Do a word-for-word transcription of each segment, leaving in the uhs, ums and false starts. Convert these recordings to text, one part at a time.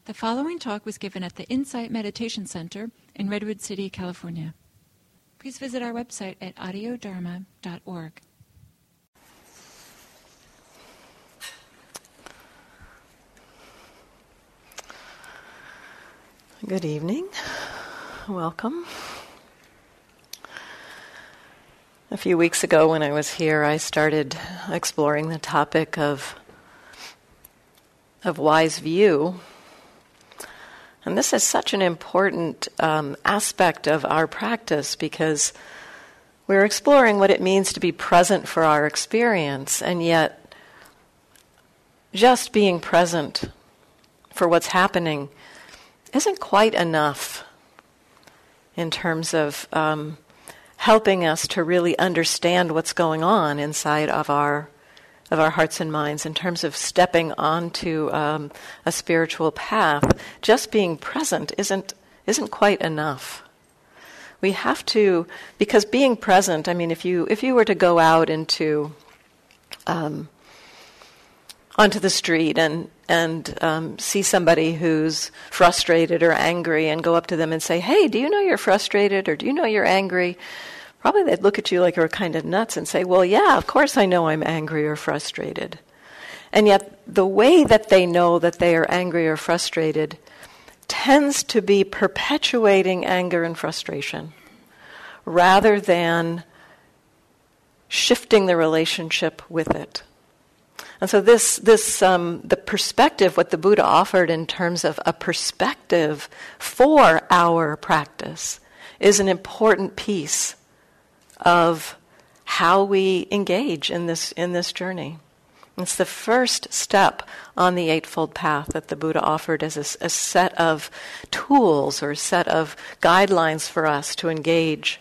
The following talk was given at the Insight Meditation Center in Redwood City, California. Please visit our website at audio dharma dot org. Good evening. Welcome. A few weeks ago when I was here, I started exploring the topic of, of wise view. And this is such an important um, aspect of our practice because we're exploring what it means to be present for our experience, and yet just being present for what's happening isn't quite enough in terms of um, helping us to really understand what's going on inside of our of our hearts and minds, in terms of stepping onto um, a spiritual path. Just being present isn't isn't quite enough. We have to, because being present, I mean, if you if you were to go out into um, onto the street and and um, see somebody who's frustrated or angry, and go up to them and say, "Hey, do you know you're frustrated, or do you know you're angry?" Probably they'd look at you like you're kind of nuts and say, "Well, yeah, of course I know I'm angry or frustrated." And yet the way that they know that they are angry or frustrated tends to be perpetuating anger and frustration rather than shifting the relationship with it. And so this, this um, the perspective, what the Buddha offered in terms of a perspective for our practice, is an important piece of how we engage in this in this journey. It's the first step on the Eightfold Path that the Buddha offered as a, a set of tools or a set of guidelines for us to engage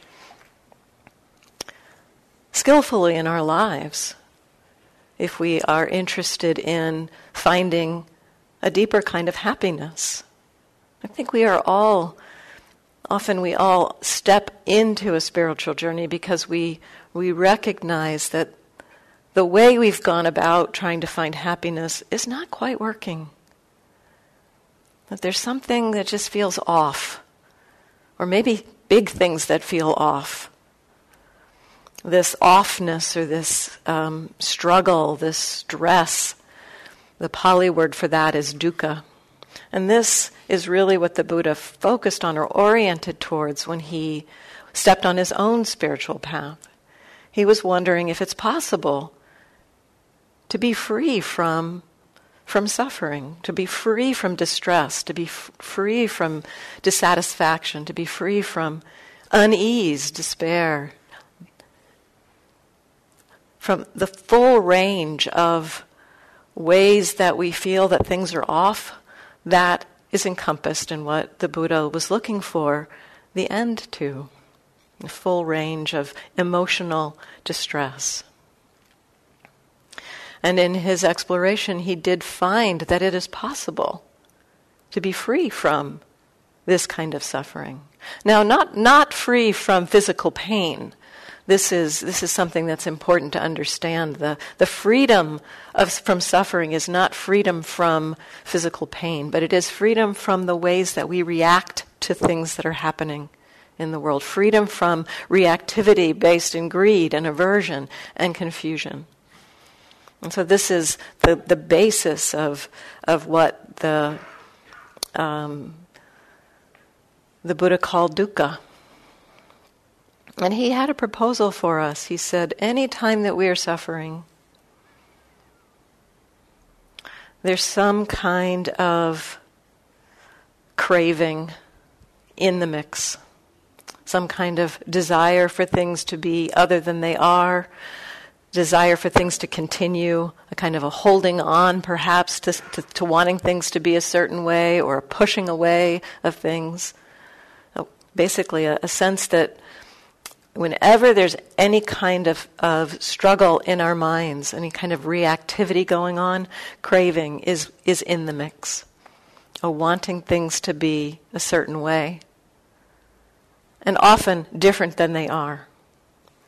skillfully in our lives if we are interested in finding a deeper kind of happiness. I think we are all Often we all step into a spiritual journey because we we recognize that the way we've gone about trying to find happiness is not quite working. That there's something that just feels off. Or maybe big things that feel off. This offness or this um, struggle, this stress, the Pali word for that is dukkha. And this is really what the Buddha focused on or oriented towards when he stepped on his own spiritual path. He was wondering if it's possible to be free from, from suffering, to be free from distress, to be f- free from dissatisfaction, to be free from unease, despair, from the full range of ways that we feel that things are off. That is encompassed in what the Buddha was looking for the end to, the full range of emotional distress. And in his exploration, he did find that it is possible to be free from this kind of suffering. Now, not not free from physical pain. This is this is something that's important to understand. The the freedom of from suffering is not freedom from physical pain, but it is freedom from the ways that we react to things that are happening in the world. Freedom from reactivity based in greed and aversion and confusion. And so this is the, the basis of of what the um, the Buddha called dukkha. And he had a proposal for us. He said, any time that we are suffering, there's some kind of craving in the mix, some kind of desire for things to be other than they are, desire for things to continue, a kind of a holding on perhaps to, to, to wanting things to be a certain way, or a pushing away of things. Basically a, a sense that whenever there's any kind of, of struggle in our minds, any kind of reactivity going on, craving is, is in the mix. A wanting things to be a certain way. And often different than they are.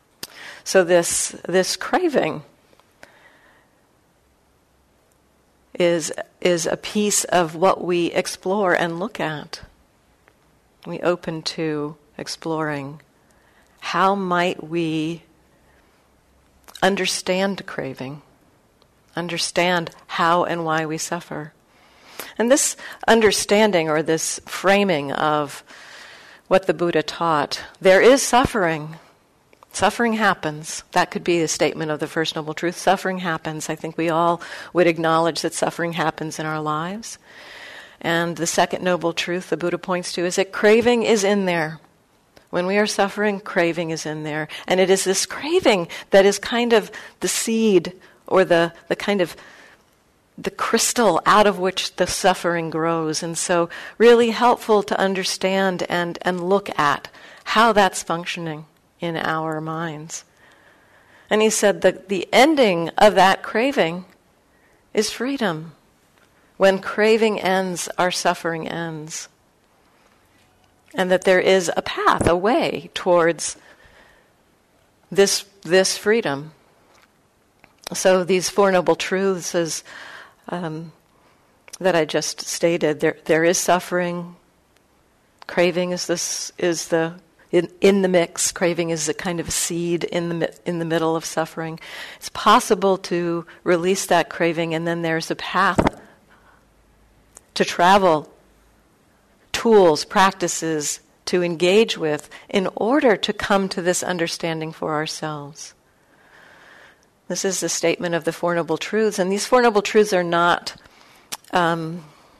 So this this craving is, is a piece of what we explore and look at. We open to exploring how might we understand craving, understand how and why we suffer. And this understanding or this framing of what the Buddha taught, there is suffering. Suffering happens. That could be a statement of the First Noble Truth. Suffering happens. I think we all would acknowledge that suffering happens in our lives. And the second Noble Truth the Buddha points to is that craving is in there. When we are suffering, craving is in there. And it is this craving that is kind of the seed or the, the kind of the crystal out of which the suffering grows. And so really helpful to understand and, and look at how that's functioning in our minds. And he said that the ending of that craving is freedom. When craving ends, our suffering ends. And that there is a path, a way towards this, this freedom. So these Four Noble Truths is, um, that I just stated, there there is suffering. Craving is this is the in, in the mix. Craving is a kind of seed in the in the middle of suffering. It's possible to release that craving, and then there's a path to travel, tools, practices to engage with in order to come to this understanding for ourselves. This is the statement of the Four Noble Truths, and these Four Noble Truths are not um,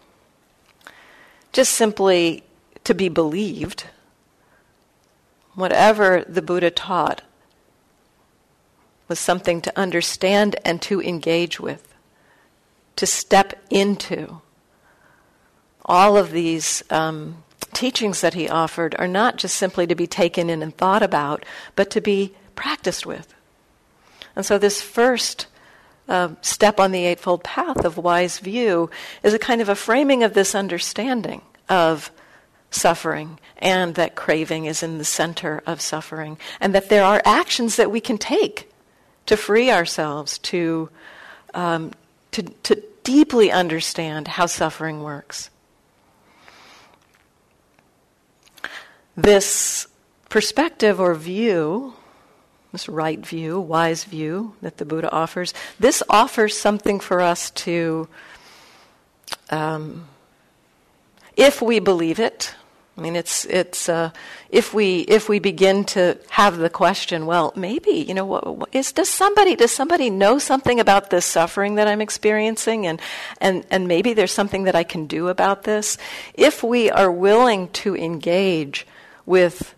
just simply to be believed. Whatever the Buddha taught was something to understand and to engage with, to step into. All of these um, teachings that he offered are not just simply to be taken in and thought about, but to be practiced with. And so this first uh, step on the Eightfold Path of wise view is a kind of a framing of this understanding of suffering, and that craving is in the center of suffering, and that there are actions that we can take to free ourselves, to um, to, to deeply understand how suffering works. This perspective or view, this right view, wise view that the Buddha offers, this offers something for us to, um, if we believe it. I mean, it's it's uh, if we if we begin to have the question, well, maybe you know, what, what is does somebody does somebody know something about this suffering that I'm experiencing, and and and maybe there's something that I can do about this. If we are willing to engage with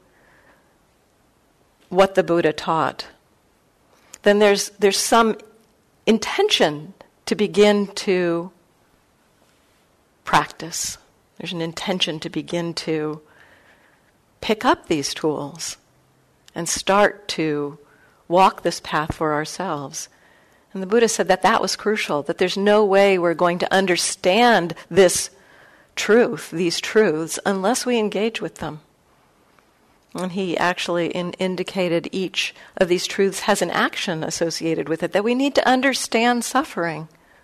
what the Buddha taught, then there's there's some intention to begin to practice. There's an intention to begin to pick up these tools and start to walk this path for ourselves. And the Buddha said that that was crucial, that there's no way we're going to understand this truth, these truths, unless we engage with them. And he actually in, indicated each of these truths has an action associated with it, that we need to understand suffering.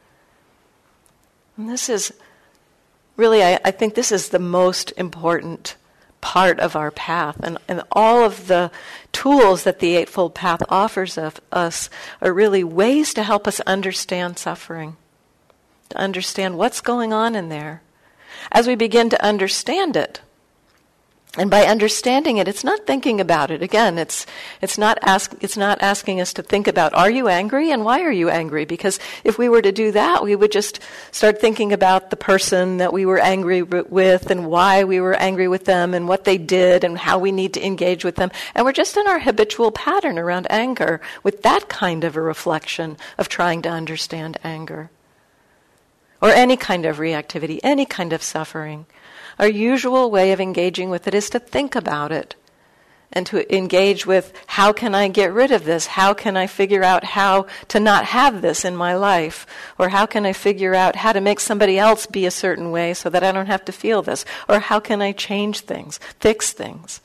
And this is really, I, I think this is the most important part of our path. And, and all of the tools that the Eightfold Path offers of us are really ways to help us understand suffering, to understand what's going on in there. As we begin to understand it, and by understanding it, it's not thinking about it. Again, it's it's not ask it's not asking us to think about, are you angry and why are you angry? Because if we were to do that, we would just start thinking about the person that we were angry with and why we were angry with them and what they did and how we need to engage with them. And we're just in our habitual pattern around anger with that kind of a reflection of trying to understand anger. Or any kind of reactivity, any kind of suffering. Our usual way of engaging with it is to think about it and to engage with, how can I get rid of this? How can I figure out how to not have this in my life? Or how can I figure out how to make somebody else be a certain way so that I don't have to feel this? Or how can I change things, fix things?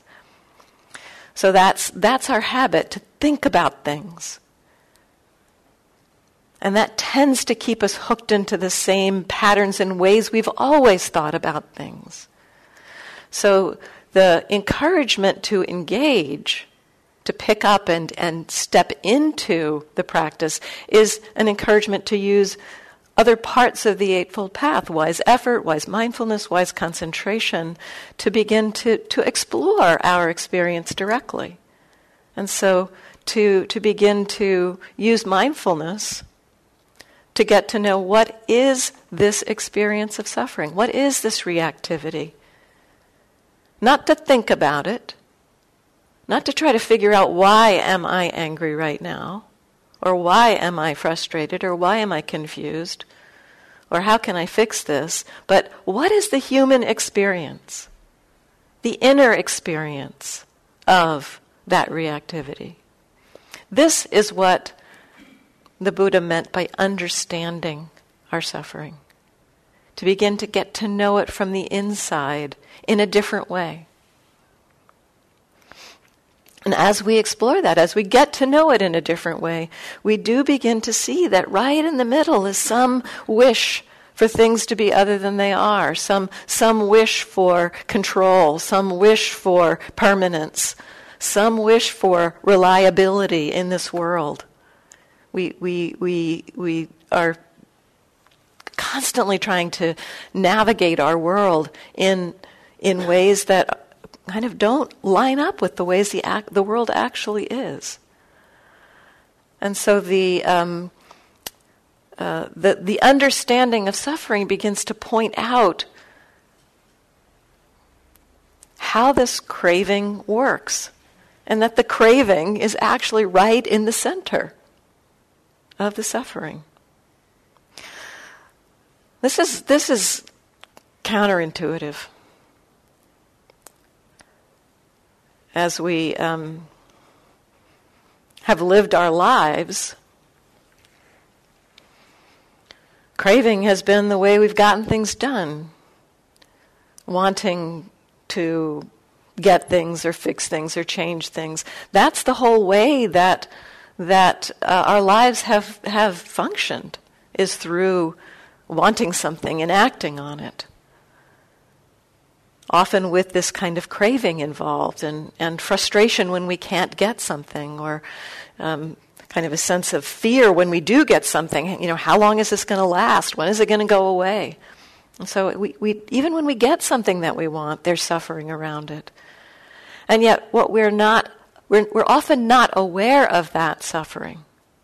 So that's that's our habit, to think about things. And that tends to keep us hooked into the same patterns and ways we've always thought about things. So the encouragement to engage, to pick up and, and step into the practice, is an encouragement to use other parts of the Eightfold Path, wise effort, wise mindfulness, wise concentration, to begin to, to explore our experience directly. And so to, to begin to use mindfulness to get to know, what is this experience of suffering? What is this reactivity? Not to think about it, not to try to figure out, why am I angry right now? Or why am I frustrated? Or why am I confused? Or how can I fix this? But what is the human experience? The inner experience of that reactivity. This is what the Buddha meant by understanding our suffering. To begin to get to know it from the inside in a different way. And as we explore that, as we get to know it in a different way, we do begin to see that right in the middle is some wish for things to be other than they are, some some wish for control, some wish for permanence, some wish for reliability in this world. We we we we are constantly trying to navigate our world in in ways that kind of don't line up with the ways the act, the world actually is. And so the um, uh, the the understanding of suffering begins to point out how this craving works, and that the craving is actually right in the center of the suffering. This is this is counterintuitive. As we um, have lived our lives, craving has been the way we've gotten things done. Wanting to get things or fix things or change things. That's the whole way that that uh, our lives have, have functioned, is through wanting something and acting on it. Often with this kind of craving involved, and, and frustration when we can't get something, or um, kind of a sense of fear when we do get something. You know, how long is this going to last? When is it going to go away? And so we, we even when we get something that we want, there's suffering around it. And yet what we're not We're, we're often not aware of that suffering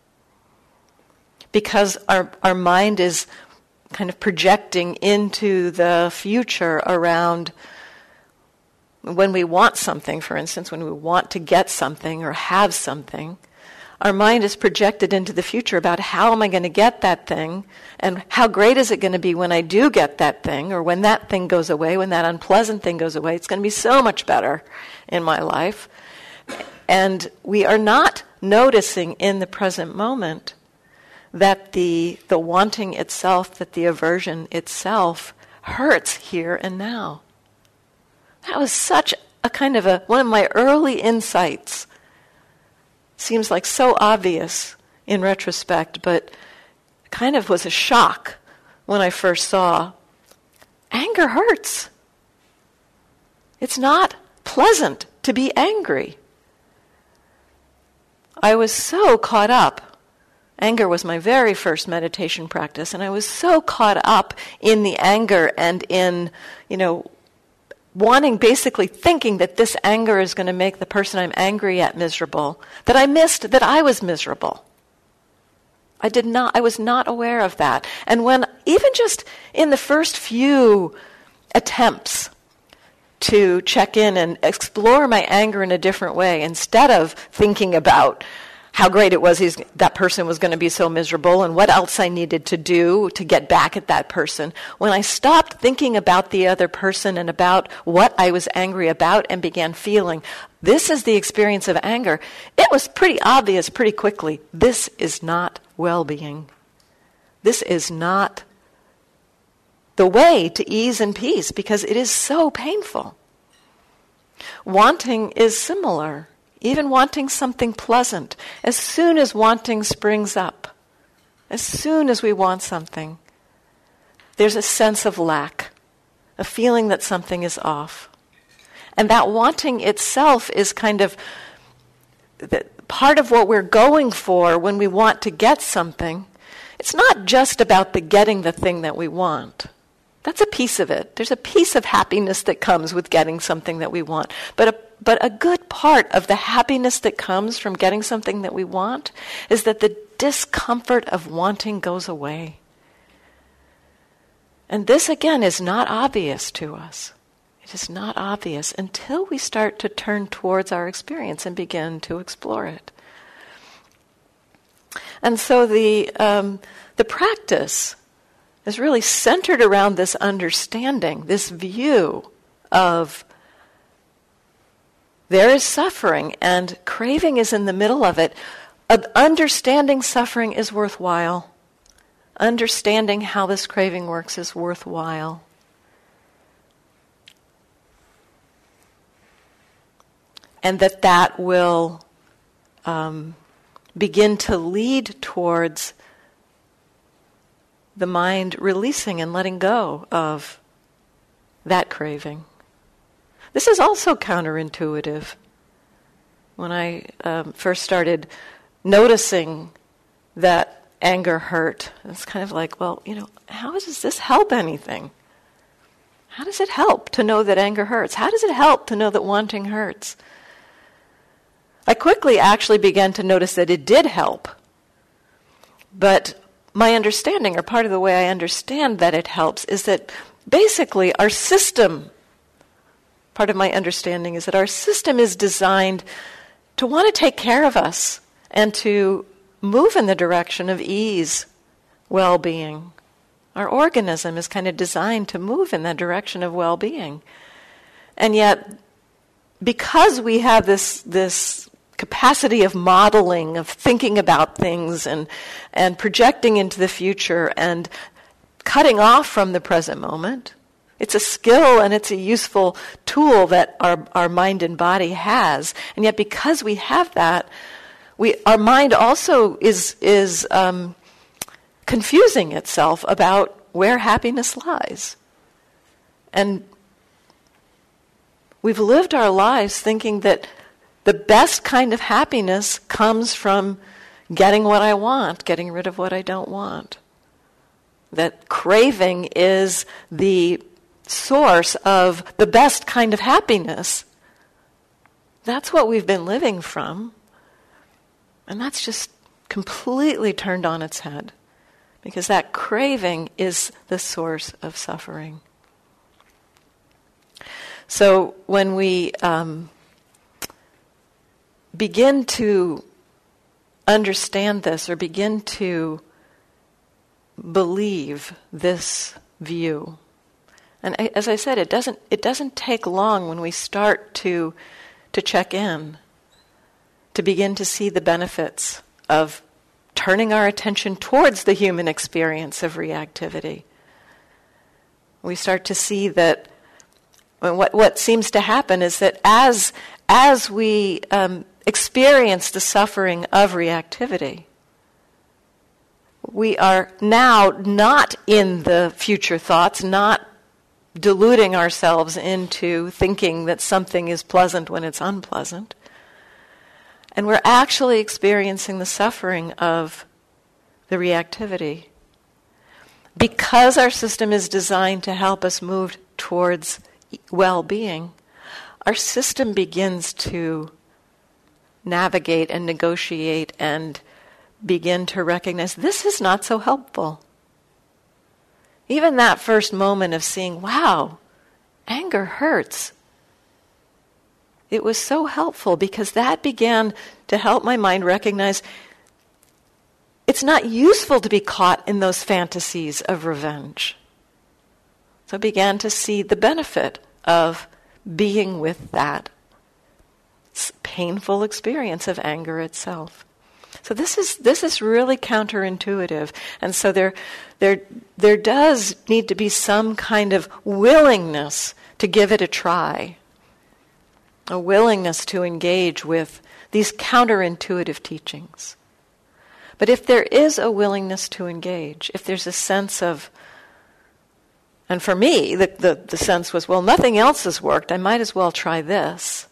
because our, our mind is kind of projecting into the future around when we want something, for instance, when we want to get something or have something. Our mind is projected into the future about, how am I going to get that thing, and how great is it going to be when I do get that thing, or when that thing goes away, when that unpleasant thing goes away. It's going to be so much better in my life. And we are not noticing in the present moment that the the wanting itself, that the aversion itself hurts here and now. That was such a kind of a, one of my early insights. Seems like so obvious in retrospect, but kind of was a shock when I first saw anger hurts. It's not pleasant to be angry. I was so caught up. Anger was my very first meditation practice, and I was so caught up in the anger and in, you know, wanting, basically thinking that this anger is going to make the person I'm angry at miserable, that I missed that I was miserable. I did not, I was not aware of that. And when, even just in the first few attempts to check in and explore my anger in a different way, instead of thinking about how great it was he's, that person was going to be so miserable and what else I needed to do to get back at that person. When I stopped thinking about the other person and about what I was angry about and began feeling, this is the experience of anger, it was pretty obvious pretty quickly, this is not well-being. This is not the way to ease and peace, because it is so painful. Wanting is similar. Even wanting something pleasant. As soon as wanting springs up, As soon as we want something, there's a sense of lack, a feeling that something is off. And that wanting itself is kind of the, part of what we're going for when we want to get something. It's not just about the getting the thing that we want. That's a piece of it. There's a piece of happiness that comes with getting something that we want. But a, but a good part of the happiness that comes from getting something that we want is that the discomfort of wanting goes away. And this, again, is not obvious to us. It is not obvious until we start to turn towards our experience and begin to explore it. And so the um, the practice is really centered around this understanding, this view of there is suffering and craving is in the middle of it. Uh, understanding suffering is worthwhile. Understanding how this craving works is worthwhile. And that that will um, begin to lead towards the mind releasing and letting go of that craving. This is also counterintuitive. When I um, first started noticing that anger hurt, it's kind of like, well, you know, how does this help anything? How does it help to know that anger hurts? How does it help to know that wanting hurts? I quickly actually began to notice that it did help. But my understanding, or part of the way I understand that it helps, is that basically our system, part of my understanding is that our system is designed to want to take care of us and to move in the direction of ease, well-being. Our organism is kind of designed to move in that direction of well-being. And yet, because we have this this capacity of modeling, of thinking about things and and projecting into the future and cutting off from the present moment, it's a skill and it's a useful tool that our, our mind and body has. And yet because we have that, we our mind also is is um, confusing itself about where happiness lies. And we've lived our lives thinking that the best kind of happiness comes from getting what I want, getting rid of what I don't want. That craving is the source of the best kind of happiness. That's what we've been living from. And that's just completely turned on its head. Because that craving is the source of suffering. So when we um, begin to understand this or begin to believe this view, and as I said, it doesn't it doesn't take long when we start to to check in, to begin to see the benefits of turning our attention towards the human experience of reactivity. We start to see that what what seems to happen is that as as we um, experience the suffering of reactivity, we are now not in the future thoughts, not deluding ourselves into thinking that something is pleasant when it's unpleasant. And we're actually experiencing the suffering of the reactivity. Because our system is designed to help us move towards well-being, our system begins to navigate and negotiate and begin to recognize this is not so helpful. Even that first moment of seeing, wow, anger hurts. It was so helpful because that began to help my mind recognize it's not useful to be caught in those fantasies of revenge. So I began to see the benefit of being with that painful experience of anger itself. So this is this is really counterintuitive, and so there there there does need to be some kind of willingness to give it a try, a willingness to engage with these counterintuitive teachings. But if there is a willingness to engage, if there's a sense of, and for me, the, the, the sense was, well, nothing else has worked, I might as well try this.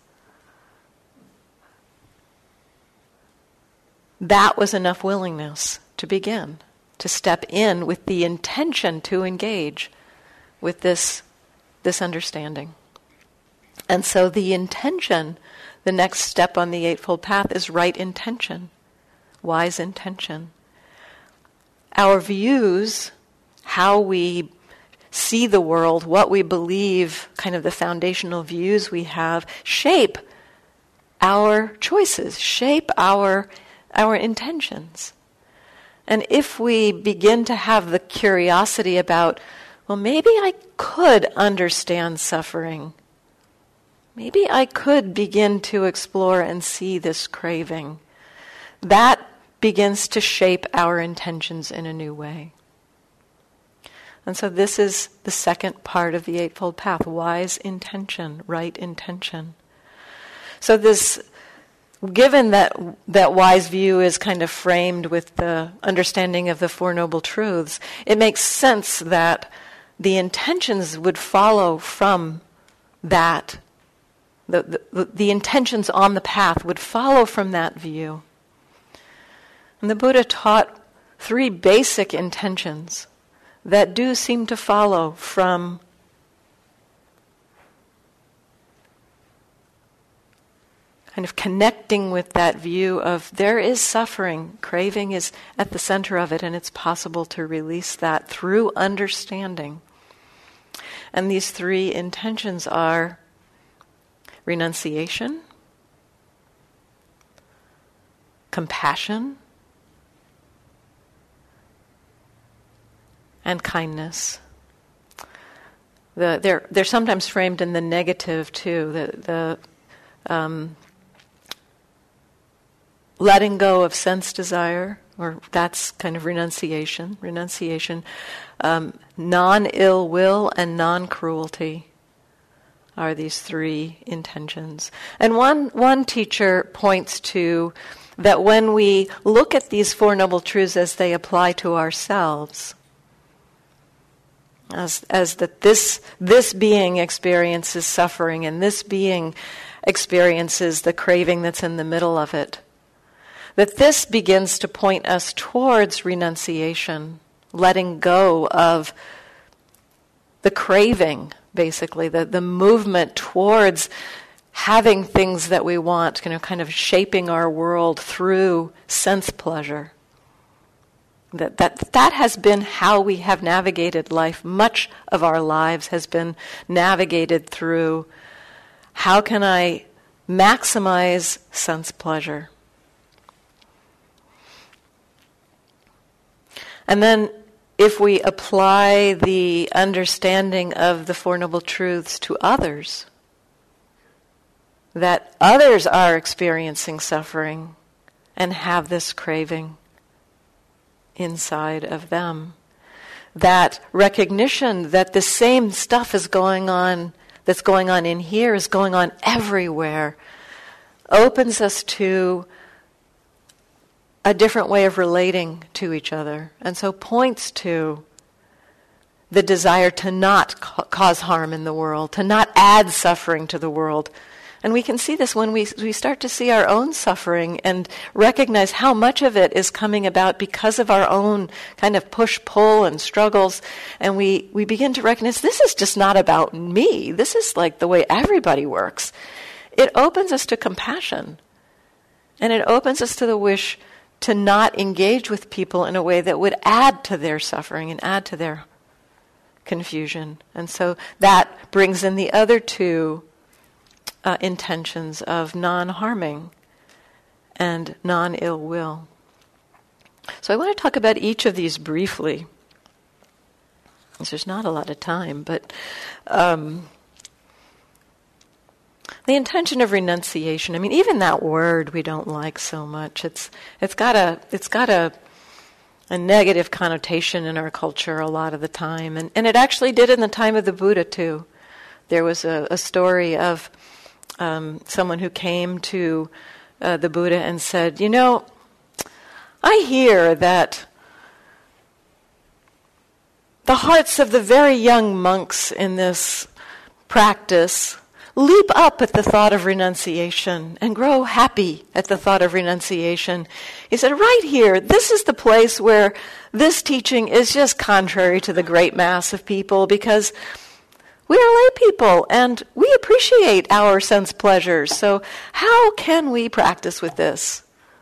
That was enough willingness to begin, to step in with the intention to engage with this, this understanding. And so the intention, the next step on the Eightfold Path, is right intention, wise intention. Our views, how we see the world, what we believe, kind of the foundational views we have, shape our choices, shape our our intentions. And if we begin to have the curiosity about, well, maybe I could understand suffering. Maybe I could begin to explore and see this craving. That begins to shape our intentions in a new way. And so this is the second part of the Eightfold Path, wise intention, right intention. So this, given that that wise view is kind of framed with the understanding of the Four Noble Truths, it makes sense that the intentions would follow from that. The, the, the intentions on the path would follow from that view. And the Buddha taught three basic intentions that do seem to follow from kind of connecting with that view of there is suffering, craving is at the center of it, and it's possible to release that through understanding. And these three intentions are renunciation, compassion, and kindness. The, they're they're sometimes framed in the negative too. The the um, letting go of sense desire, or that's kind of renunciation. Renunciation, um, non-ill will, and non-cruelty are these three intentions. And one one teacher points to that when we look at these Four Noble Truths as they apply to ourselves, as as that this this being experiences suffering, and this being experiences the craving that's in the middle of it, that this begins to point us towards renunciation, letting go of the craving, basically, the, the movement towards having things that we want, you know, kind of shaping our world through sense pleasure. That, that that has been how we have navigated life. Much of our lives has been navigated through how can I maximize sense pleasure. And then if we apply the understanding of the Four Noble Truths to others, that others are experiencing suffering and have this craving inside of them, that recognition that the same stuff is going on, that's going on in here is going on everywhere, opens us to a different way of relating to each other, and so points to the desire to not ca- cause harm in the world, to not add suffering to the world. And we can see this when we we start to see our own suffering and recognize how much of it is coming about because of our own kind of push-pull and struggles, and we, we begin to recognize this is just not about me. This is like the way everybody works. It opens us to compassion, and it opens us to the wish to not engage with people in a way that would add to their suffering and add to their confusion. And so that brings in the other two uh, intentions of non-harming and non-ill will. So I want to talk about each of these briefly, because there's not a lot of time, but um, the intention of renunciation. I mean, even that word we don't like so much. It's it's got a it's got a a negative connotation in our culture a lot of the time, and and it actually did in the time of the Buddha too. There was a, a story of um, someone who came to uh, the Buddha and said, "You know, I hear that the hearts of the very young monks in this practice leap up at the thought of renunciation and grow happy at the thought of renunciation. He said, right here, this is the place where this teaching is just contrary to the great mass of people, because we are lay people and we appreciate our sense pleasures. So how can we practice with this?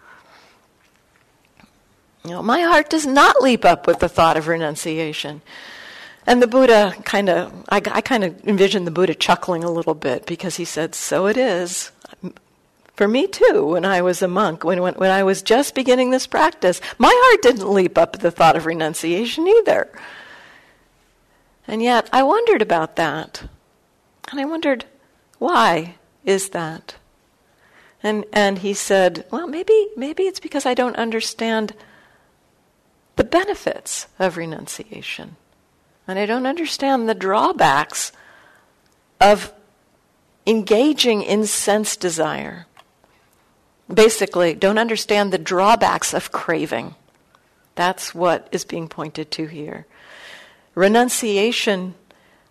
You know, my heart does not leap up with the thought of renunciation. And the Buddha kind of, I, I kind of envisioned the Buddha chuckling a little bit, because he said, so it is. For me too, when I was a monk, when, when, when I was just beginning this practice, my heart didn't leap up at the thought of renunciation either. And yet I wondered about that. And I wondered, why is that? And and he said, well, maybe maybe it's because I don't understand the benefits of renunciation. And I don't understand the drawbacks of engaging in sense desire. Basically, don't understand the drawbacks of craving. That's what is being pointed to here. Renunciation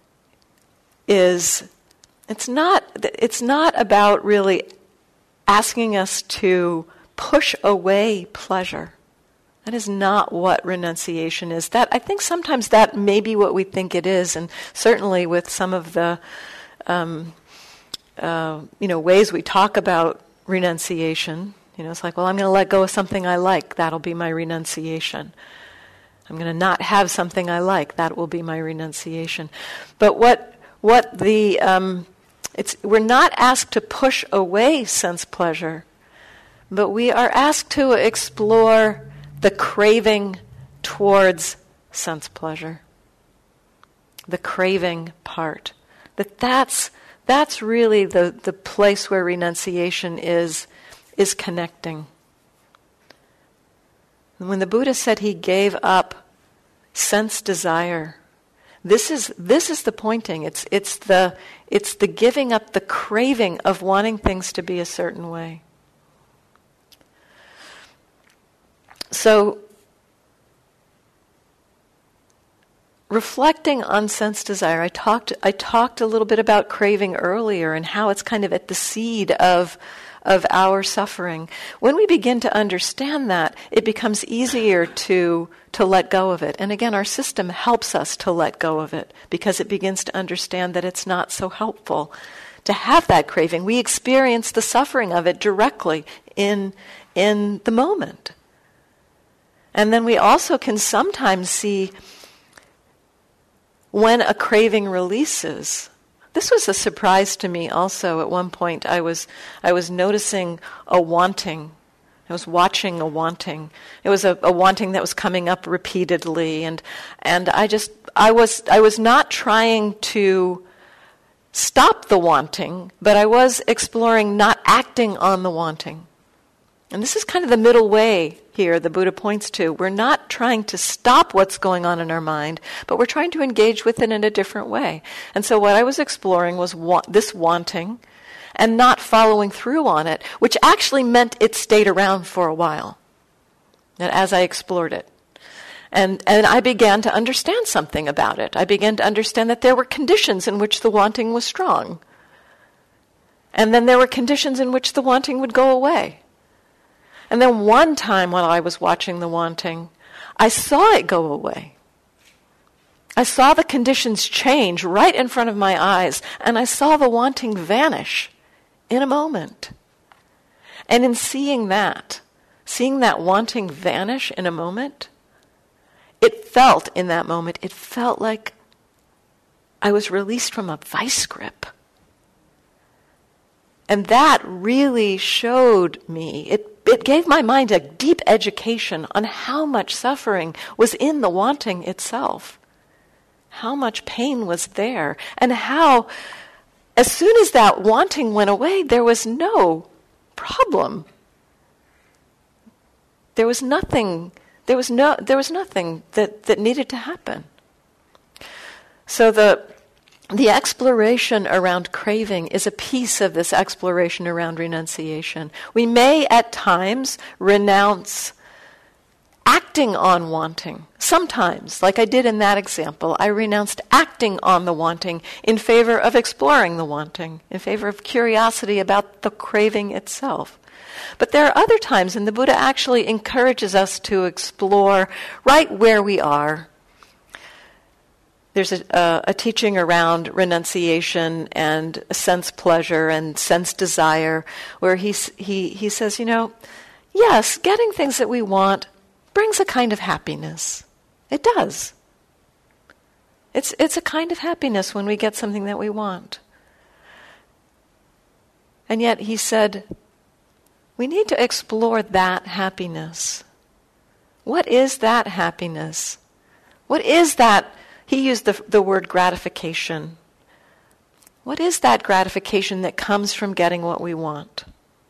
is, it's not, it's not about really asking us to push away pleasure. That is not what renunciation is. That I think sometimes that may be what we think it is, and certainly with some of the um, uh, you know ways we talk about renunciation. You know, it's like, well, I'm going to let go of something I like. That'll be my renunciation. I'm going to not have something I like. That will be my renunciation. But what what the um, it's we're not asked to push away sense pleasure, but we are asked to explore the craving towards sense pleasure. The craving part. That that's that's really the, the place where renunciation is is connecting. And when the Buddha said he gave up sense desire, this is this is the pointing. It's it's the it's the giving up the craving of wanting things to be a certain way. So, reflecting on sense desire, I talked I talked a little bit about craving earlier and how it's kind of at the seed of of our suffering. When we begin to understand that, it becomes easier to to let go of it. And again, our system helps us to let go of it, because it begins to understand that it's not so helpful to have that craving. We experience the suffering of it directly in in the moment. And then we also can sometimes see when a craving releases. This was a surprise to me also. At one point I was I was noticing a wanting. I was watching a wanting. It was a, a wanting that was coming up repeatedly, and and I just I was I was not trying to stop the wanting, but I was exploring not acting on the wanting. And this is kind of the middle way here the Buddha points to. We're not trying to stop what's going on in our mind, but we're trying to engage with it in a different way. And so what I was exploring was wa- this wanting and not following through on it, which actually meant it stayed around for a while, and as I explored it. And, and I began to understand something about it. I began to understand that there were conditions in which the wanting was strong. And then there were conditions in which the wanting would go away. And then one time while I was watching the wanting, I saw it go away. I saw the conditions change right in front of my eyes, and I saw the wanting vanish in a moment. And in seeing that, seeing that wanting vanish in a moment, it felt in that moment, it felt like I was released from a vice grip. And that really showed me, it It gave my mind a deep education on how much suffering was in the wanting itself, how much pain was there, and how, as soon as that wanting went away, there was no problem. There was nothing. There was no. There was nothing that, that needed to happen. So the. The exploration around craving is a piece of this exploration around renunciation. We may at times renounce acting on wanting. Sometimes, like I did in that example, I renounced acting on the wanting in favor of exploring the wanting, in favor of curiosity about the craving itself. But there are other times, and the Buddha actually encourages us to explore right where we are. There's a, a, a teaching around renunciation and sense pleasure and sense desire, where he, he, he says, you know, yes, getting things that we want brings a kind of happiness. It does. It's, it's a kind of happiness when we get something that we want. And yet he said, we need to explore that happiness. What is that happiness? What is that? He used the, the word gratification. What is that gratification that comes from getting what we want?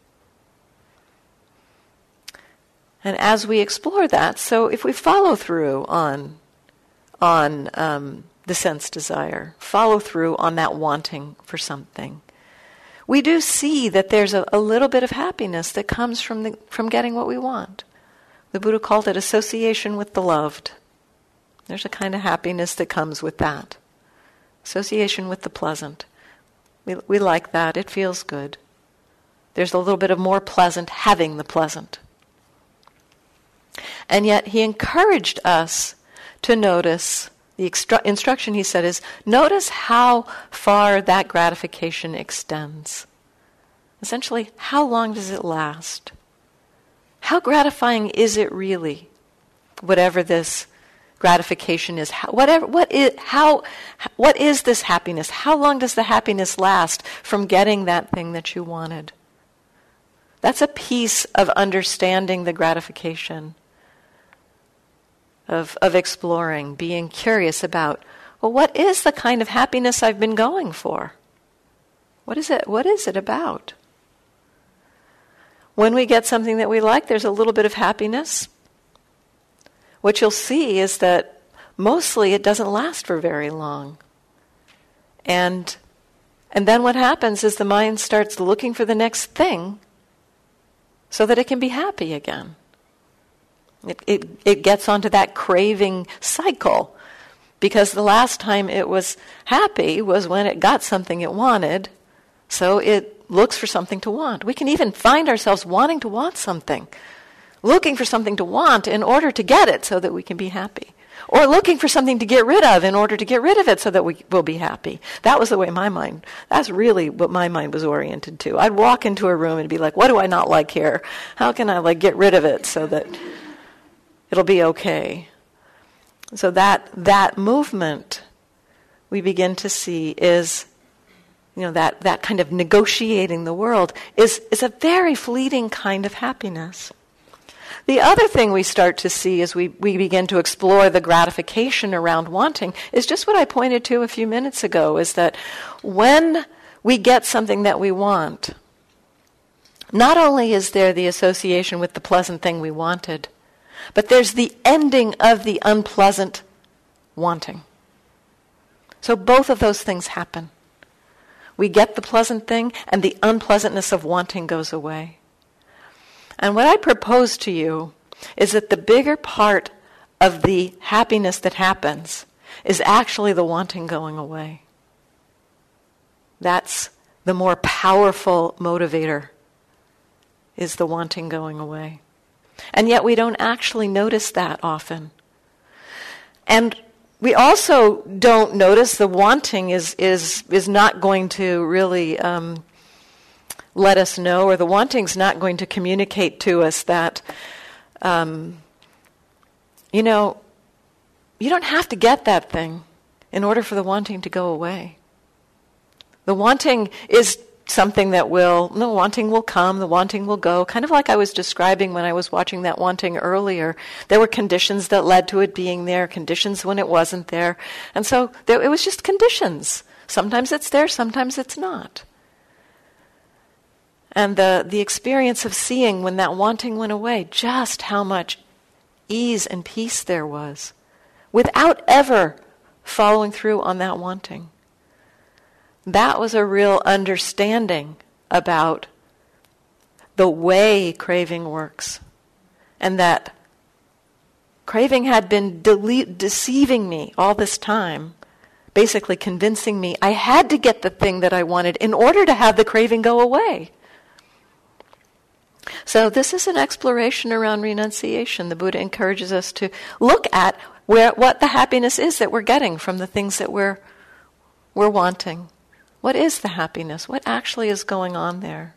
And as we explore that, so if we follow through on, on um, the sense desire, follow through on that wanting for something, we do see that there's a, a little bit of happiness that comes from the, from getting what we want. The Buddha called it association with the loved. There's a kind of happiness that comes with that. Association with the pleasant. We, we like that. It feels good. There's a little bit of more pleasant having the pleasant. And yet he encouraged us to notice, the extru- instruction he said is, notice how far that gratification extends. Essentially, how long does it last? How gratifying is it really? Whatever this gratification is, how, whatever, what is, how, what is this happiness? How long does the happiness last from getting that thing that you wanted? That's a piece of understanding the gratification, of, of exploring, being curious about, well, what is the kind of happiness I've been going for? What is it? What is it about? When we get something that we like, there's a little bit of happiness. What you'll see is that mostly it doesn't last for very long. And, and then what happens is the mind starts looking for the next thing so that it can be happy again. It, it, it gets onto that craving cycle, because the last time it was happy was when it got something it wanted, so it looks for something to want. We can even find ourselves wanting to want something, looking for something to want in order to get it so that we can be happy. Or looking for something to get rid of in order to get rid of it so that we will be happy. That was the way my mind, that's really what my mind was oriented to. I'd walk into a room and be like, what do I not like here? How can I like get rid of it so that it'll be okay? So that that movement we begin to see is, you know, that, that kind of negotiating the world is, is a very fleeting kind of happiness. The other thing we start to see as we, we begin to explore the gratification around wanting is just what I pointed to a few minutes ago, is that when we get something that we want, not only is there the association with the pleasant thing we wanted, but there's the ending of the unpleasant wanting. So both of those things happen. We get the pleasant thing, and the unpleasantness of wanting goes away. And what I propose to you is that the bigger part of the happiness that happens is actually the wanting going away. That's the more powerful motivator, is the wanting going away. And yet we don't actually notice that often. And we also don't notice the wanting is is is not going to really um, let us know, or the wanting's not going to communicate to us that, um, you know, you don't have to get that thing in order for the wanting to go away. The wanting is something that will, the wanting will come, the wanting will go, kind of like I was describing when I was watching that wanting earlier. There were conditions that led to it being there, conditions when it wasn't there. And so there, it was just conditions. Sometimes it's there, sometimes it's not. And the, the experience of seeing when that wanting went away, just how much ease and peace there was, without ever following through on that wanting. That was a real understanding about the way craving works. And that Craving had been dele- deceiving me all this time, basically convincing me I had to get the thing that I wanted in order to have the craving go away. So this is an exploration around renunciation. The Buddha encourages us to look at where what the happiness is that we're getting from the things that we're we're wanting. What is the happiness? What actually is going on there?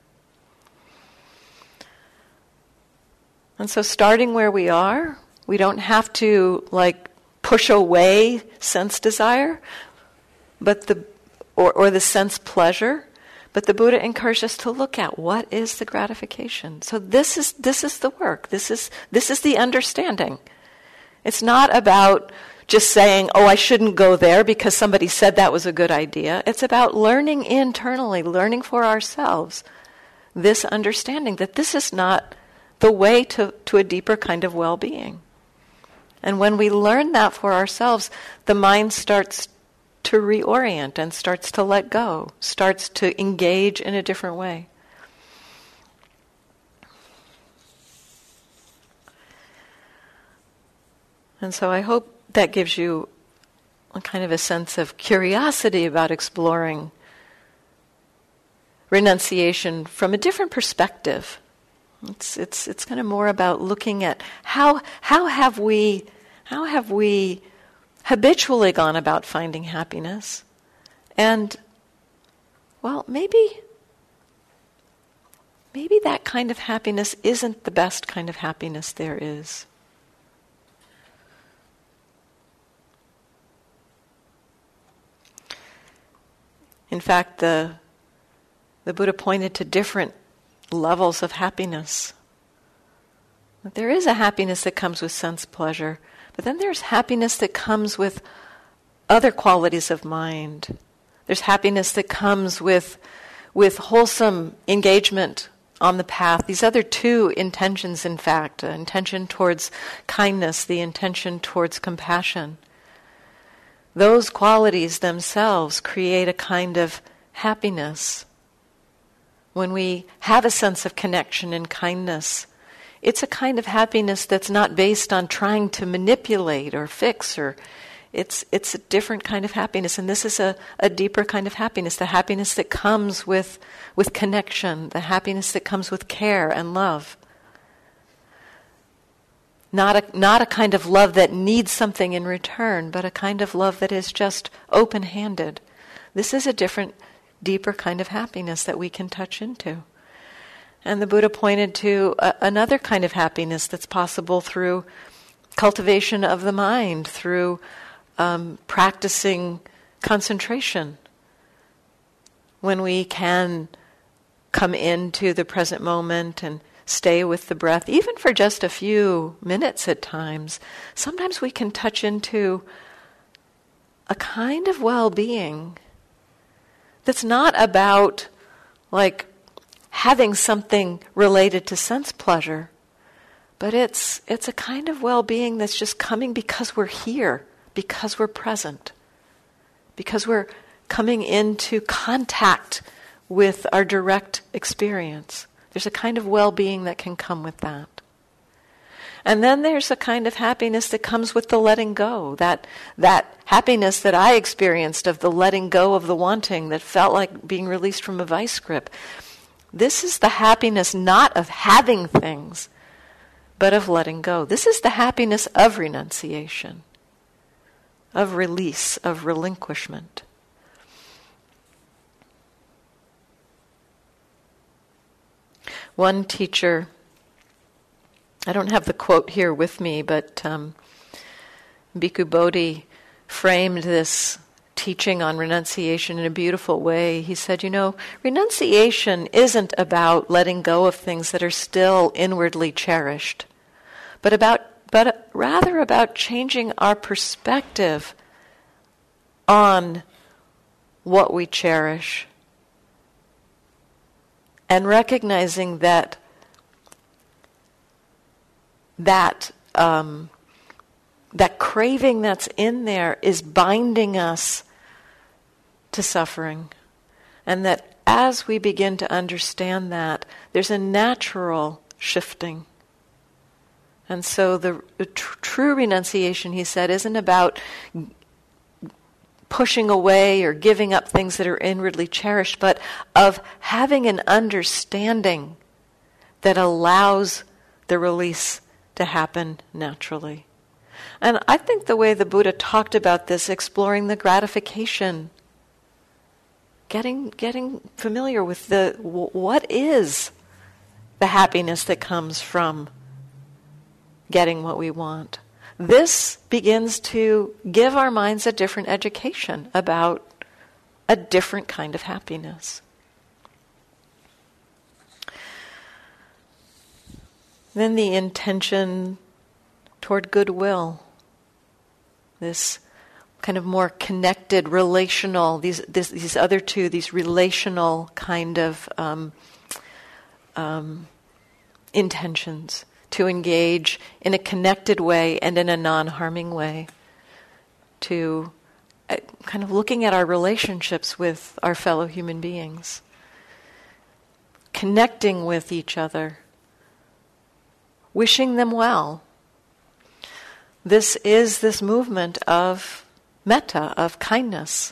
And so starting where we are, we don't have to like push away sense desire, but the or, or the sense pleasure. But the Buddha encouraged us to look at what is the gratification. So this is this is the work. This is this is the understanding. It's not about just saying, oh, I shouldn't go there because somebody said that was a good idea. It's about learning internally, learning for ourselves this understanding that this is not the way to, to a deeper kind of well-being. And when we learn that for ourselves, the mind starts to reorient and starts to let go, starts to engage in a different way. And so I hope that gives you a kind of a sense of curiosity about exploring renunciation from a different perspective. It's it's it's kind of more about looking at how how have we how have we habitually gone about finding happiness, and well maybe maybe that kind of happiness isn't the best kind of happiness there is. In fact, the the Buddha pointed to different levels of happiness. There is a happiness that comes with sense pleasure, but then there's happiness that comes with other qualities of mind. There's happiness that comes with with wholesome engagement on the path. These other two intentions, in fact, uh, intention towards kindness, the intention towards compassion. Those qualities themselves create a kind of happiness. When we have a sense of connection and kindness, it's a kind of happiness that's not based on trying to manipulate or fix, or it's it's a different kind of happiness. And this is a, a deeper kind of happiness, the happiness that comes with, with connection, the happiness that comes with care and love. Not a, not a kind of love that needs something in return, but a kind of love that is just open-handed. This is a different, deeper kind of happiness that we can touch into. And the Buddha pointed to a, another kind of happiness that's possible through cultivation of the mind, through um, practicing concentration. When we can come into the present moment and stay with the breath, even for just a few minutes at times, sometimes we can touch into a kind of well-being that's not about like having something related to sense pleasure, but it's it's a kind of well-being that's just coming because we're here, because we're present, because we're coming into contact with our direct experience. There's a kind of well-being that can come with that. And then there's a kind of happiness that comes with the letting go, that that happiness that I experienced of the letting go of the wanting that felt like being released from a vice grip. This is the happiness not of having things, but of letting go. This is the happiness of renunciation, of release, of relinquishment. One teacher, I don't have the quote here with me, but um, Bhikkhu Bodhi framed this teaching on renunciation in a beautiful way. He said, you know, renunciation isn't about letting go of things that are still inwardly cherished, but about, but rather about changing our perspective on what we cherish, and recognizing that that um, that craving that's in there is binding us to suffering, and that as we begin to understand that, there's a natural shifting. And so the, the tr- true renunciation, he said, isn't about pushing away or giving up things that are inwardly cherished, but of having an understanding that allows the release to happen naturally. And I think the way the Buddha talked about this, exploring the gratification, getting getting familiar with the w- what is the happiness that comes from getting what we want. This begins to give our minds a different education about a different kind of happiness. Then the intention toward goodwill. This kind of more connected, relational, these this, these other two, these relational kind of um, um, intentions to engage in a connected way and in a non-harming way, to uh, kind of looking at our relationships with our fellow human beings, connecting with each other, wishing them well. This is this movement of metta, of kindness.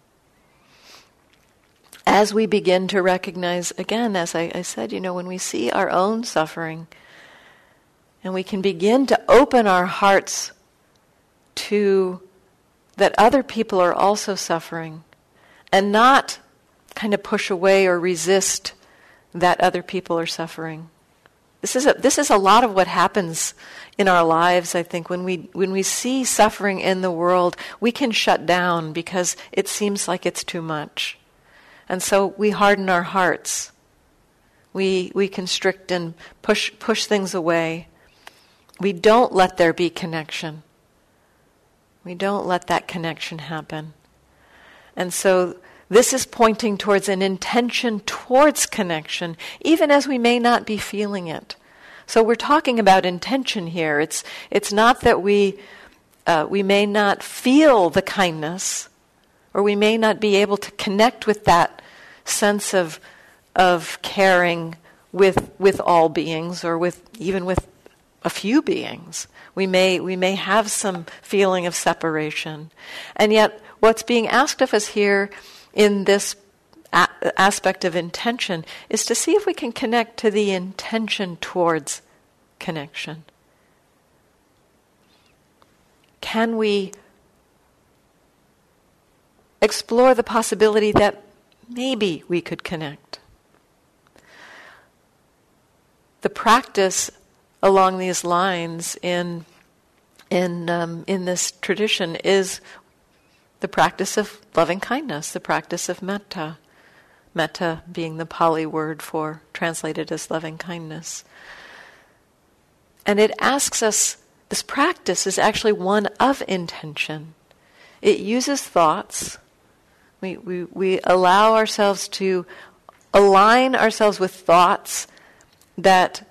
As we begin to recognize, again, as I, I said, you know, when we see our own suffering, and we can begin to open our hearts to that other people are also suffering, and not kind of push away or resist that other people are suffering. This is a, this is a lot of what happens in our lives, I think. When we when we see suffering in the world, we can shut down because it seems like it's too much. And so we harden our hearts. We we constrict and push push things away. We don't let there be connection. We don't let that connection happen. And so this is pointing towards an intention towards connection, even as we may not be feeling it. So we're talking about intention here. It's it's not that we uh, we may not feel the kindness, or we may not be able to connect with that sense of of caring with with all beings, or with even with a few beings. We may we may have some feeling of separation, and yet what's being asked of us here in this a- aspect of intention is to see if we can connect to the intention towards connection. Can we explore the possibility that maybe we could connect? The practice along these lines in in um, in this tradition is the practice of loving kindness, the practice of metta. Metta being the Pali word for, translated as loving kindness. And it asks us, this practice is actually one of intention. It uses thoughts. We, we, we allow ourselves to align ourselves with thoughts that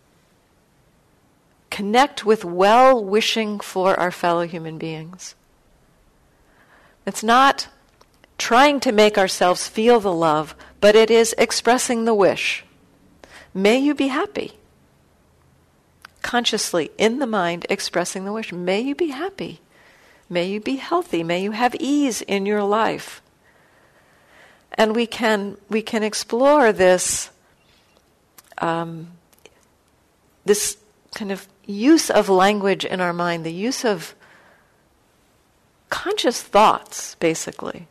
connect with well-wishing for our fellow human beings. It's not trying to make ourselves feel the love, but it is expressing the wish. May you be happy. Consciously, in the mind, expressing the wish. May you be happy. May you be healthy. May you have ease in your life. And we can we can explore this um, this kind of use of language in our mind, the use of conscious thoughts, basically.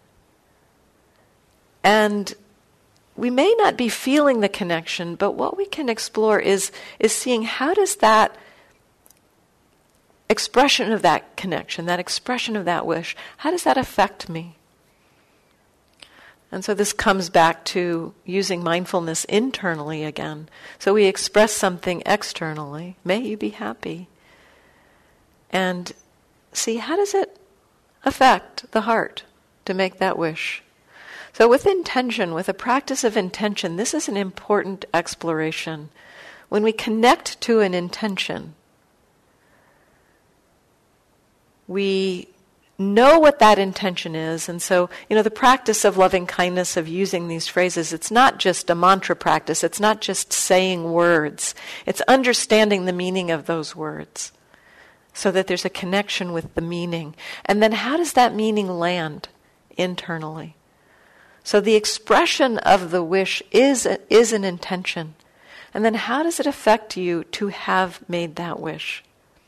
And we may not be feeling the connection, but what we can explore is, is seeing how does that expression of that connection, that expression of that wish, how does that affect me? And so this comes back to using mindfulness internally again. So we express something externally, may you be happy, and see how does it affect the heart to make that wish. So with intention, with a practice of intention, this is an important exploration. When we connect to an intention, we know what that intention is. And so, you know, the practice of loving kindness, of using these phrases, it's not just a mantra practice. It's not just saying words. It's understanding the meaning of those words so that there's a connection with the meaning. And then how does that meaning land internally? So the expression of the wish is a, is an intention. And then how does it affect you to have made that wish?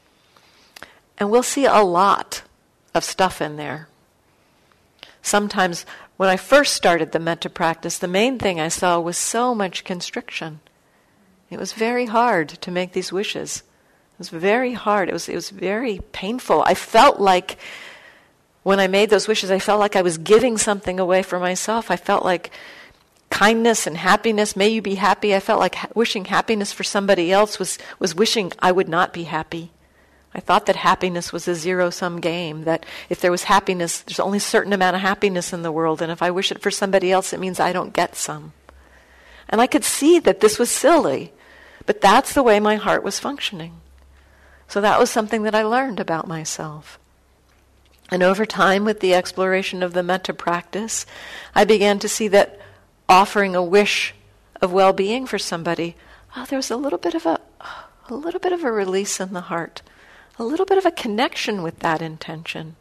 And we'll see a lot of stuff in there. Sometimes when I first started the metta practice, the main thing I saw was so much constriction. It was very hard to make these wishes. It was very hard. It was it was very painful. I felt like when I made those wishes, I felt like I was giving something away for myself. I felt like kindness and happiness, may you be happy. I felt like ha- wishing happiness for somebody else was, was wishing I would not be happy. I thought that happiness was a zero-sum game, that if there was happiness, there's only a certain amount of happiness in the world, and if I wish it for somebody else, it means I don't get some. And I could see that this was silly, but that's the way my heart was functioning. So that was something that I learned about myself. And over time, with the exploration of the metta practice, I began to see that offering a wish of well-being for somebody, oh, there was a little bit of a, a little bit of a release in the heart. A little bit of a connection with that intention.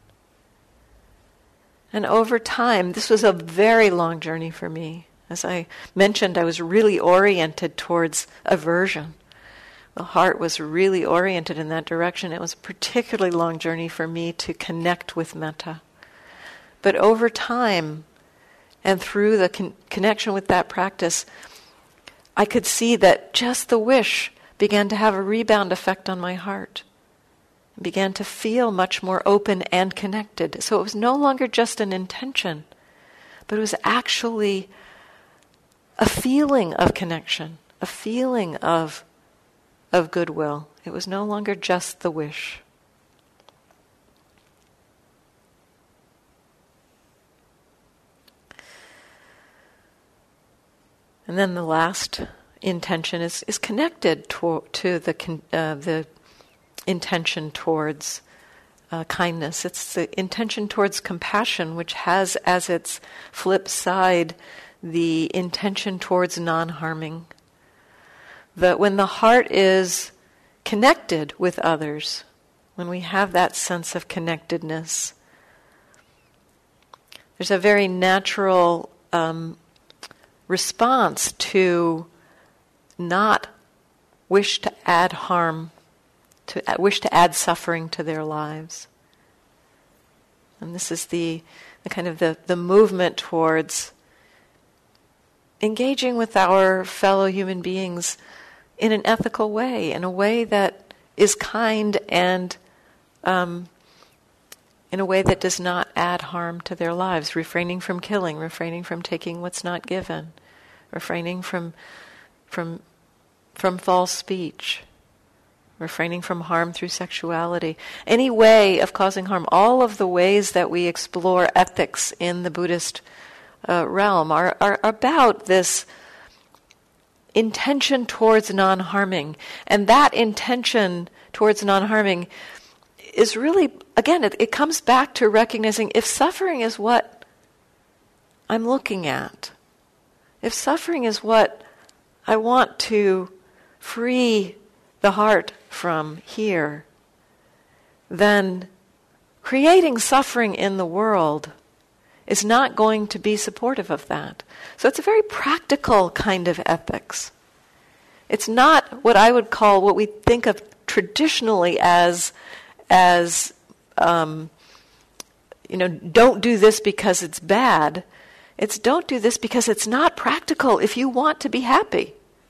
And over time, this was a very long journey for me. As I mentioned, I was really oriented towards aversion. The heart was really oriented in that direction. It was a particularly long journey for me to connect with metta. But over time, and through the con- connection with that practice, I could see that just the wish began to have a rebound effect on my heart. Began to feel much more open and connected. So it was no longer just an intention, but it was actually a feeling of connection, a feeling of, of goodwill. It was no longer just the wish. And then the last intention is, is connected to, to the uh, the intention towards uh, kindness. It's the intention towards compassion, which has as its flip side the intention towards non-harming. That when the heart is connected with others, when we have that sense of connectedness, there's a very natural um, response to not wish to add harm, to wish to add suffering to their lives. And this is the, the kind of the, the movement towards engaging with our fellow human beings in an ethical way, in a way that is kind and um, in a way that does not add harm to their lives, refraining from killing, refraining from taking what's not given, refraining from from from false speech, refraining from harm through sexuality, any way of causing harm. All of the ways that we explore ethics in the Buddhist uh, realm are, are about this intention towards non-harming. And that intention towards non-harming is really, again, it, it comes back to recognizing if suffering is what I'm looking at, if suffering is what I want to free the heart from here, then creating suffering in the world is not going to be supportive of that. So it's a very practical kind of ethics. It's not what I would call what we think of traditionally as, as um, you know, don't do this because it's bad. It's don't do this because it's not practical if you want to be happy.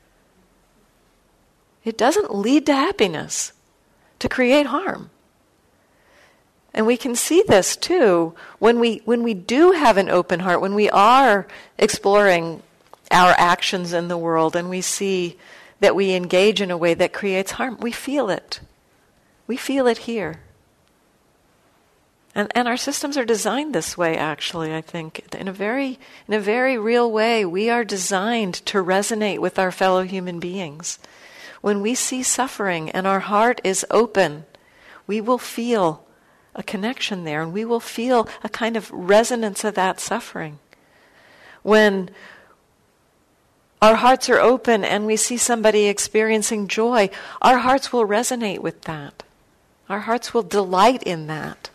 It doesn't lead to happiness to create harm. And we can see this too when we when we do have an open heart, when we are exploring our actions in the world and we see that we engage in a way that creates harm. We feel it. We feel it here. And and our systems are designed this way, actually, I think. In a very in a very real way, we are designed to resonate with our fellow human beings. When we see suffering and our heart is open, we will feel a connection there, and we will feel a kind of resonance of that suffering. When our hearts are open and we see somebody experiencing joy, our hearts will resonate with that. Our hearts will delight in that.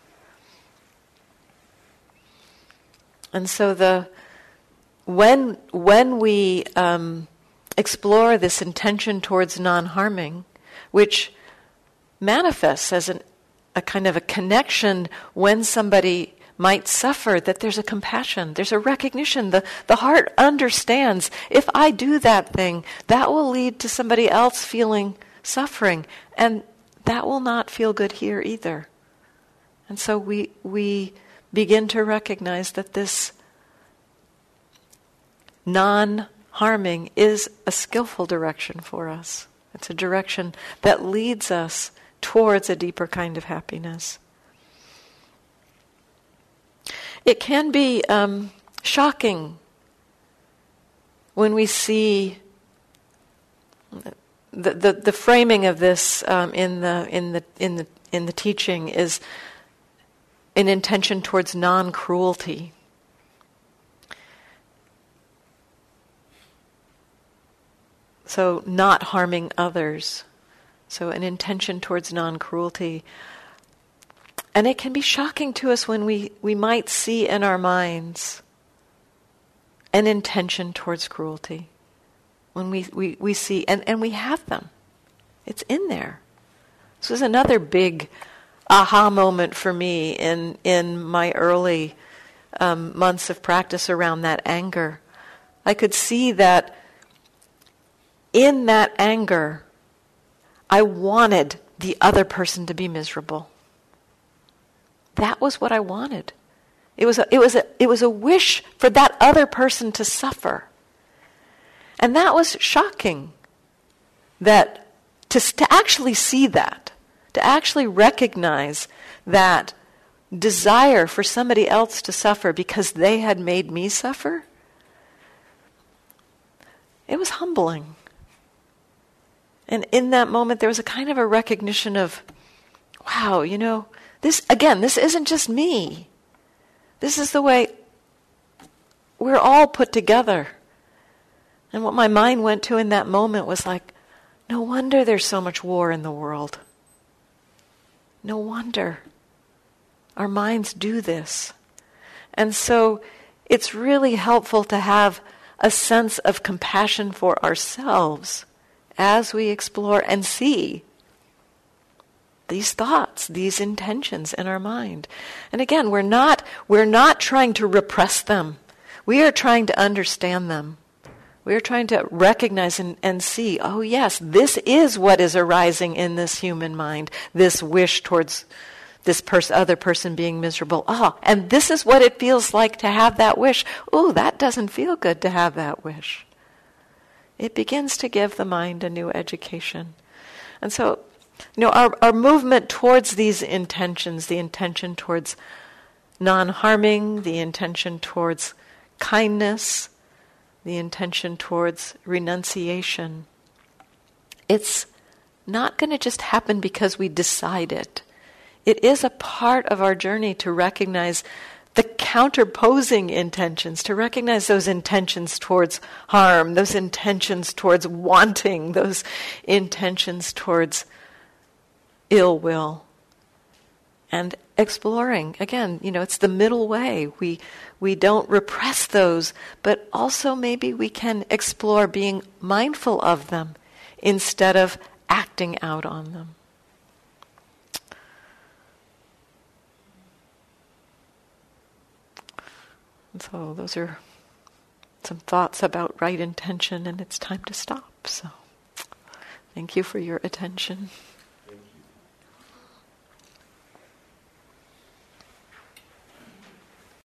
And so the when when we um, explore this intention towards non-harming, which manifests as an, a kind of a connection when somebody might suffer, that there's a compassion, there's a recognition. The, the heart understands, if I do that thing, that will lead to somebody else feeling suffering, and that will not feel good here either. And so we we begin to recognize that this non-harming is a skillful direction for us. It's a direction that leads us towards a deeper kind of happiness. It can be um, shocking when we see the the, the framing of this um, in the in the in the in the teaching is an intention towards non-cruelty. So not harming others. So an intention towards non-cruelty. And it can be shocking to us when we, we might see in our minds an intention towards cruelty. When we, we, we see, and, and we have them. It's in there. This was another big aha moment for me in, in my early um, months of practice around that anger. I could see that in that anger, I wanted the other person to be miserable. That was what I wanted. It was a, it was a, it was a wish for that other person to suffer. And that was shocking. That to, to actually see that, to actually recognize that desire for somebody else to suffer because they had made me suffer, it was humbling. And in that moment, there was a kind of a recognition of, wow, you know, this, again, this isn't just me. This is the way we're all put together. And what my mind went to in that moment was like, no wonder there's so much war in the world. No wonder. Our minds do this. And so it's really helpful to have a sense of compassion for ourselves as we explore and see these thoughts, these intentions in our mind. And again, we're not we're not trying to repress them. We are trying to understand them. We are trying to recognize and, and see, oh yes, this is what is arising in this human mind, this wish towards this pers- other person being miserable. Oh, and this is what it feels like to have that wish. Oh, that doesn't feel good to have that wish. It begins to give the mind a new education. And so, you know, our, our movement towards these intentions, the intention towards non-harming, the intention towards kindness, the intention towards renunciation, it's not going to just happen because we decide it. It is a part of our journey to recognize the counterposing intentions, to recognize those intentions towards harm, those intentions towards wanting, those intentions towards ill will. And exploring, again, you know, it's the middle way. We we don't repress those, but also maybe we can explore being mindful of them instead of acting out on them. And so those are some thoughts about right intention, and it's time to stop. So thank you for your attention.